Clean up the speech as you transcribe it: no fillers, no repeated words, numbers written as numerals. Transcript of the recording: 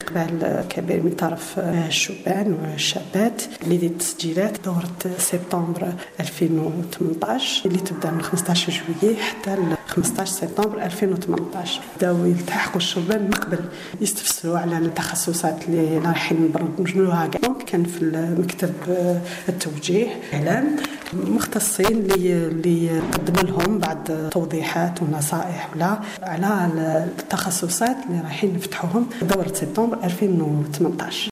إقبال كبير من طرف الشبان والشابات للتسجيلات دورة سبتمبر 2018 اللي تبدأ من 15 جويلية حتى 15 سبتمبر 2018. بداو يلتحقوا الشبان من قبل يستفسروا على التخصصات اللي رايحين نبرمجوها. دونك كان في مكتب التوجيه إعلام مختصين اللي قدموا لهم بعض توضيحات ونصائح ولا على التخصصات اللي رايحين نفتحوهم دورة سبتمبر 2018.